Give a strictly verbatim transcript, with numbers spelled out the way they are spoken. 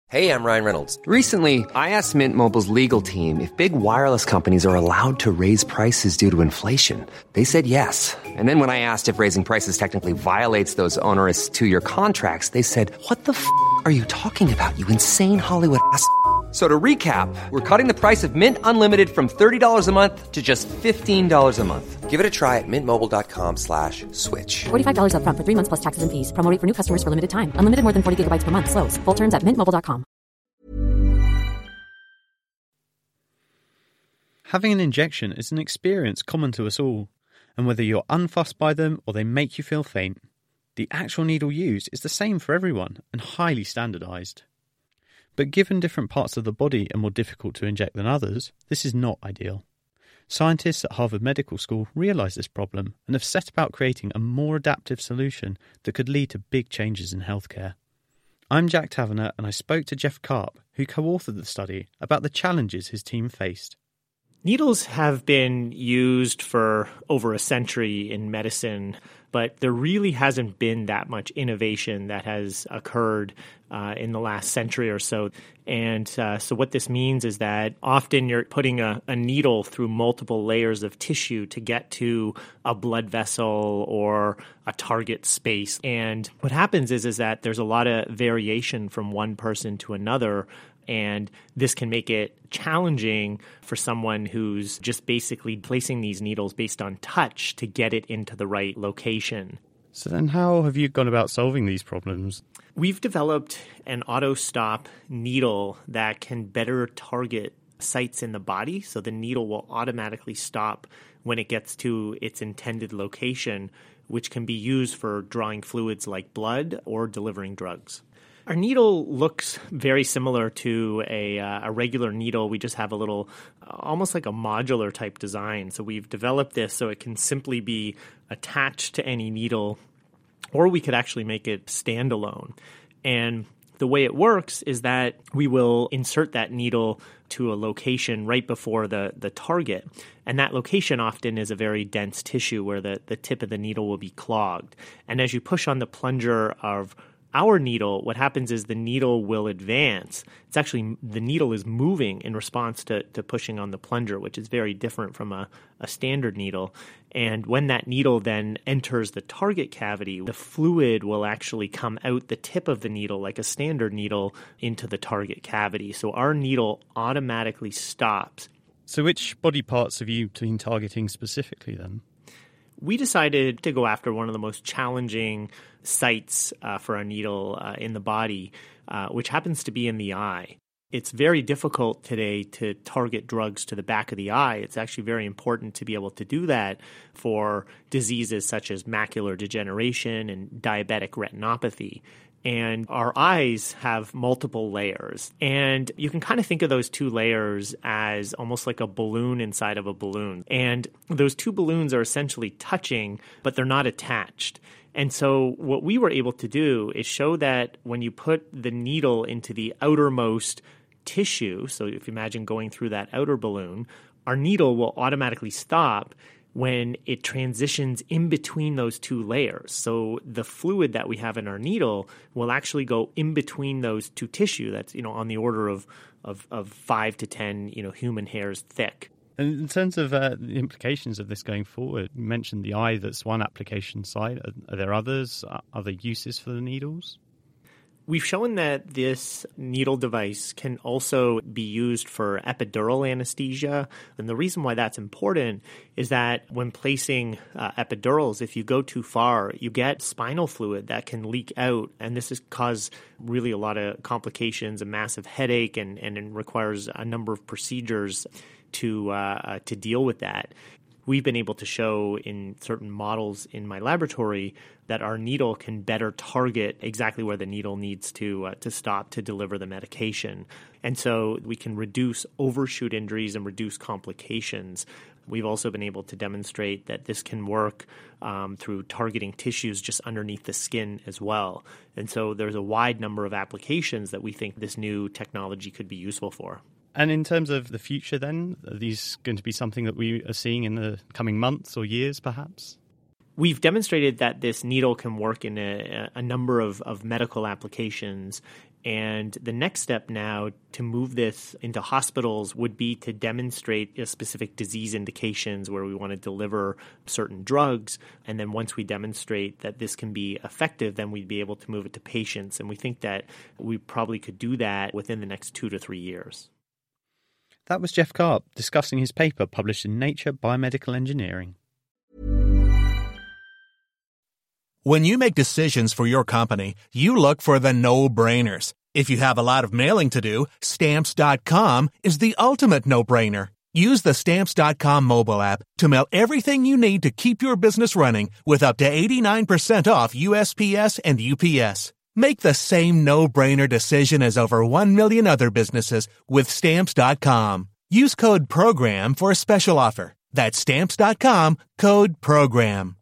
Hey, I'm Ryan Reynolds. Recently, I asked Mint Mobile's legal team if big wireless companies are allowed to raise prices due to inflation. They said yes. And then when I asked if raising prices technically violates those onerous two-year contracts, they said, what the f*** are you talking about, you insane Hollywood ass f- So to recap, we're cutting the price of Mint Unlimited from thirty dollars a month to just fifteen dollars a month. Give it a try at mintmobile.com slash switch. forty-five dollars up front for three months plus taxes and fees. Promo rate for new customers for limited time. Unlimited more than forty gigabytes per month. Slows full terms at mint mobile dot com. Having an injection is an experience common to us all, and whether you're unfussed by them or they make you feel faint, the actual needle used is the same for everyone and highly standardised. But given different parts of the body are more difficult to inject than others, this is not ideal. Scientists at Harvard Medical School realised this problem and have set about creating a more adaptive solution that could lead to big changes in healthcare. I'm Jack Taverner, and I spoke to Jeff Karp, who co-authored the study, about the challenges his team faced. Needles have been used for over a century in medicine, but there really hasn't been that much innovation that has occurred uh, in the last century or so. And uh, so what this means is that often you're putting a, a needle through multiple layers of tissue to get to a blood vessel or a target space. And what happens is, is that there's a lot of variation from one person to another. And this can make it challenging for someone who's just basically placing these needles based on touch to get it into the right location. So then how have you gone about solving these problems? We've developed an auto-stop needle that can better target sites in the body, so the needle will automatically stop when it gets to its intended location, which can be used for drawing fluids like blood or delivering drugs. Our needle looks very similar to a, uh, a regular needle. We just have a little, uh, almost like a modular type design. So we've developed this so it can simply be attached to any needle, or we could actually make it standalone. And the way it works is that we will insert that needle to a location right before the, the target. And that location often is a very dense tissue where the, the tip of the needle will be clogged. And as you push on the plunger of our needle, what happens is the needle will advance. It's actually, the needle is moving in response to, to pushing on the plunger, which is very different from a, a standard needle. And when that needle then enters the target cavity, the fluid will actually come out the tip of the needle like a standard needle into the target cavity. So our needle automatically stops. So which body parts have you been targeting specifically then? We decided to go after one of the most challenging sites uh, for a needle uh, in the body, uh, which happens to be in the eye. It's very difficult today to target drugs to the back of the eye. It's actually very important to be able to do that for diseases such as macular degeneration and diabetic retinopathy. And our eyes have multiple layers. And you can kind of think of those two layers as almost like a balloon inside of a balloon. And those two balloons are essentially touching, but they're not attached. And so what we were able to do is show that when you put the needle into the outermost tissue, so if you imagine going through that outer balloon, our needle will automatically stop when it transitions in between those two layers. So the fluid that we have in our needle will actually go in between those two tissue that's, you know, on the order of, of, of five to ten, you know, human hairs thick. And in terms of uh, the implications of this going forward, you mentioned the eye, that's one application site. Are, are there others, uh, other uses for the needles? We've shown that this needle device can also be used for epidural anesthesia. And the reason why that's important is that when placing uh, epidurals, if you go too far, you get spinal fluid that can leak out. And this has caused really a lot of complications, a massive headache, and, and it requires a number of procedures to uh, to deal with that. We've been able to show in certain models in my laboratory that our needle can better target exactly where the needle needs to uh, to stop to deliver the medication. And so we can reduce overshoot injuries and reduce complications. We've also been able to demonstrate that this can work um, through targeting tissues just underneath the skin as well. And so there's a wide number of applications that we think this new technology could be useful for. And in terms of the future then, are these going to be something that we are seeing in the coming months or years perhaps? We've demonstrated that this needle can work in a, a number of, of medical applications. And the next step now to move this into hospitals would be to demonstrate a specific disease indications where we want to deliver certain drugs. And then once we demonstrate that this can be effective, then we'd be able to move it to patients. And we think that we probably could do that within the next two to three years. That was Jeff Karp discussing his paper published in Nature Biomedical Engineering. When you make decisions for your company, you look for the no-brainers. If you have a lot of mailing to do, Stamps dot com is the ultimate no-brainer. Use the Stamps dot com mobile app to mail everything you need to keep your business running with up to eighty-nine percent off U S P S and U P S. Make the same no-brainer decision as over one million other businesses with Stamps dot com. Use code PROGRAM for a special offer. That's Stamps dot com, code PROGRAM.